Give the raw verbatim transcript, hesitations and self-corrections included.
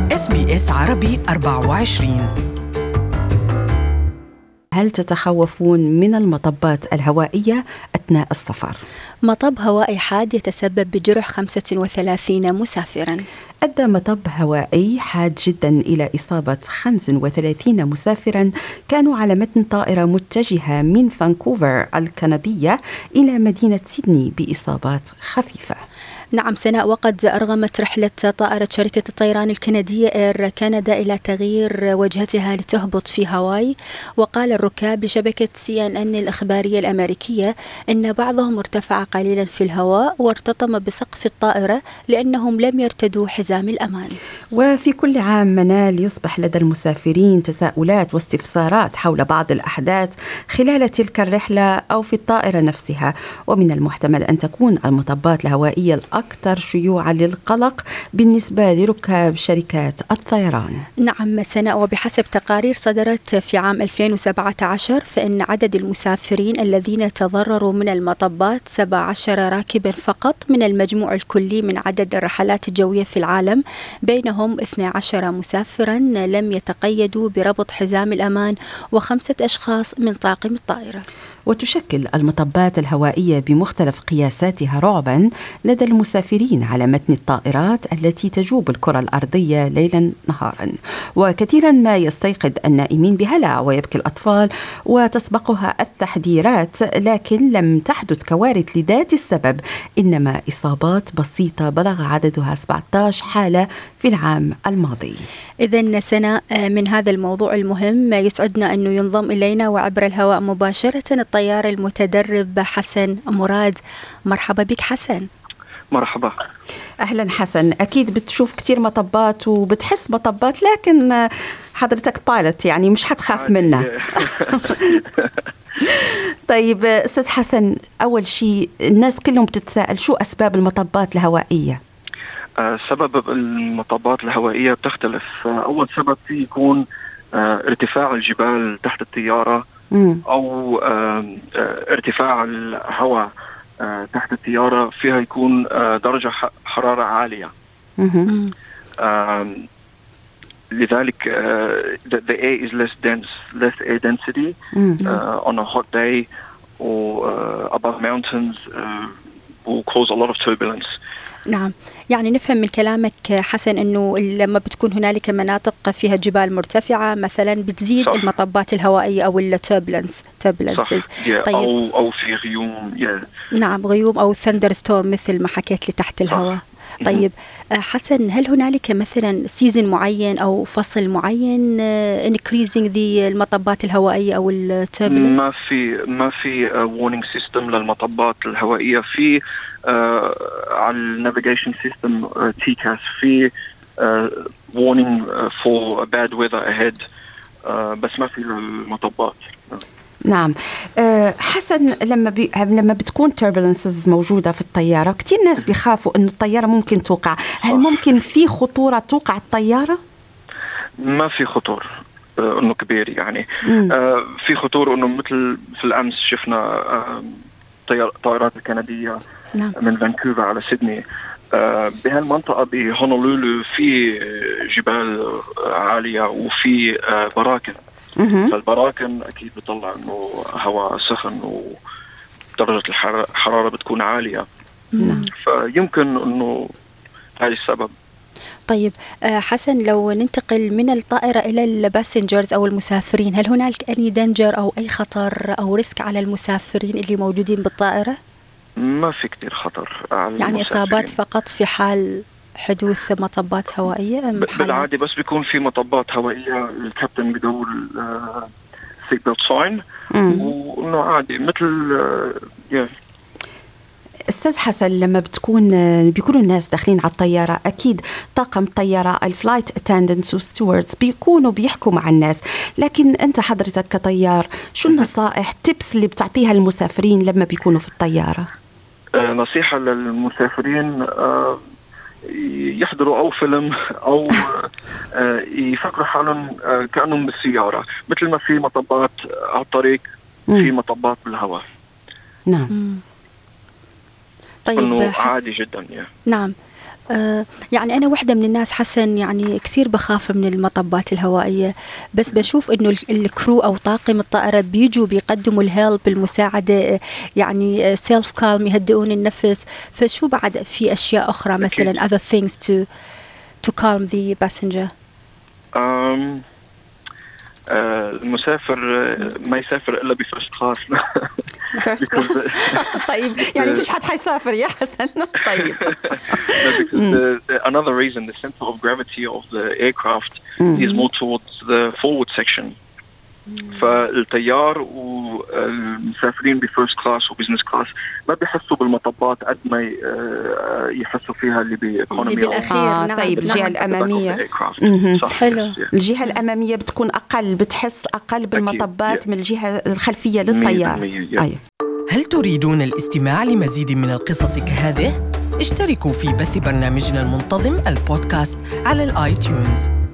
إس بي إس عربي أربعة وعشرين. هل تتخوفون من المطبات الهوائية أثناء السفر؟ مطب هوائي حاد يتسبب بجرح خمسة وثلاثين مسافراً. أدى مطب هوائي حاد جدا إلى إصابة خمسة وثلاثين مسافراً كانوا على متن طائرة متجهة من فانكوفر الكندية إلى مدينة سيدني بإصابات خفيفة. نعم سناء، وقد أرغمت رحلة طائرة شركة الطيران الكندية إير كندا إلى تغيير وجهتها لتهبط في هاواي، وقال الركاب لشبكة سي إن إن الإخبارية الأمريكية أن بعضهم ارتفع قليلا في الهواء وارتطم بسقف الطائرة لأنهم لم يرتدوا حزام الأمان. وفي كل عام منال يصبح لدى المسافرين تساؤلات واستفسارات حول بعض الأحداث خلال تلك الرحلة أو في الطائرة نفسها، ومن المحتمل أن تكون المطبات الهوائية الأكثر شيوعا للقلق بالنسبة لركاب شركات الطيران. نعم سناء، وبحسب تقارير صدرت في عام ألفين وسبعة عشر فإن عدد المسافرين الذين تضرروا من المطبات سبعة عشر راكبا فقط من المجموع الكلي من عدد الرحلات الجوية في العالم، بينهم اثني عشر مسافرا لم يتقيدوا بربط حزام الأمان وخمسة أشخاص من طاقم الطائرة. وتشكل المطبات الهوائية بمختلف قياساتها رعبا لدى المسافرين على متن الطائرات التي تجوب الكرة الأرضية ليلا نهارا، وكثيرا ما يستيقظ النائمين بهلع ويبكي الأطفال وتسبقها التحذيرات، لكن لم تحدث كوارث لذات السبب، إنما إصابات بسيطة بلغ عددها سبعة عشر حالة في العام الماضي. إذن سنة، من هذا الموضوع المهم يسعدنا أنه ينضم إلينا وعبر الهواء مباشرة الطيار المتدرب حسن مراد. مرحبا بك حسن. مرحبا. أهلا حسن، أكيد بتشوف كتير مطبات وبتحس مطبات، لكن حضرتك بايلوت يعني مش حتخاف منها. طيب أستاذ حسن، أول شيء الناس كلهم بتتساءل شو أسباب المطبات الهوائية؟ سبب المطبات الهوائية بتختلف. أول سبب فيه يكون ارتفاع الجبال تحت الطيارة، أو ارتفاع الهواء تحت الطيارة فيها يكون درجة حرارة عالية. لذلك the air is less dense, less air density uh, on a hot day or uh, above mountains uh, will cause a lot of turbulence. نعم، يعني نفهم من كلامك حسن أنه لما بتكون هنالك مناطق فيها جبال مرتفعة مثلا بتزيد صح. المطبات الهوائية أو التوربلنس توربلنسز. طيب. أو أو في غيوم. yeah. نعم، غيوم أو ثندر ستورم مثل ما حكيت لي تحت الهواء. طيب حسن، هل هنالك مثلا سيزن معين أو فصل معين increasing the المطبات الهوائية أو التوربلنس؟ ما في ما في warning system للمطبات الهوائية. في آه على النافيجيشن سيستم تي كاس في آه warning for bad weather ahead، آه بس ما في المطبات. نعم أه حسن، لما بي... لما بتكون turbulences موجودة في الطيارة كتير ناس بيخافوا إنه الطيارة ممكن توقع. هل ممكن في خطورة توقع الطيارة؟ ما في خطور آه إنه كبير يعني. آه في خطور إنه مثل في الأمس شفنا آه طائرات الكندية نعم. من فانكوفر على سيدني. آه بهالمنطقة بهونولولو في جبال عالية وفي آه براكن. فالبراكن أكيد بتطلع إنه هواء سخن ودرجة الحرارة بتكون عالية. مم. فيمكن إنه هذا السبب. طيب حسن، لو ننتقل من الطائرة إلى الباسنجرز أو المسافرين، هل هناك أي دنجر أو أي خطر أو ريسك على المسافرين اللي موجودين بالطائرة؟ ما في كتير خطر على يعني المسافرين. إصابات فقط في حال حدوث مطبات هوائية أم بالعادة بس بيكون في مطبات هوائية الكابتن بدور سيت بيلت ساين وإنه عادي مثل آه أستاذ حسن، لما بتكون بيكونوا الناس داخلين على الطيارة أكيد طاقم الطيارة الفلايت اتندنتس والستيوردز بيكونوا بيحكوا مع الناس، لكن أنت حضرتك كطيار شو النصائح تيبس اللي بتعطيها المسافرين لما بيكونوا في الطيارة؟ آه نصيحة للمسافرين آه يحضروا أو فيلم أو يفكروا حالهم كأنهم بالسيارة، مثل ما في مطبات على الطريق في مطبات بالهواء. نعم. طيب إنه عادي جدا يعني. نعم. آه يعني أنا واحدة من الناس حسن يعني كثير بخاف من المطبات الهوائية، بس بشوف إنه الكرو أو طاقم الطائرة بيجوا بيقدموا الهيلب المساعدة، يعني سيلف كالم يهدئون النفس. فشو بعد في أشياء أخرى مثلا other things to to calm the passenger؟ um, uh, المسافر ما يسافر إلا بفرست كلاس. طيب يعني فيش حد حيسافر يا حسن. طيب. Another reason, the center of gravity of the aircraft mm. is more towards the forward section. فالطيار والمسافرين بفيرست كلاس وبزنس كلاس ما بيحسوا بالمطبات قد ما يحسوا فيها اللي بإيكونومي بالأخير. آه نعم. طيب الجهة الأمامية حلو. الجهة الأمامية بتكون أقل، بتحس أقل بالمطبات من الجهة الخلفية للطيار. أي. هل تريدون الاستماع لمزيد من القصص كهذه؟ اشتركوا في بث برنامجنا المنتظم البودكاست على الآي تيونز.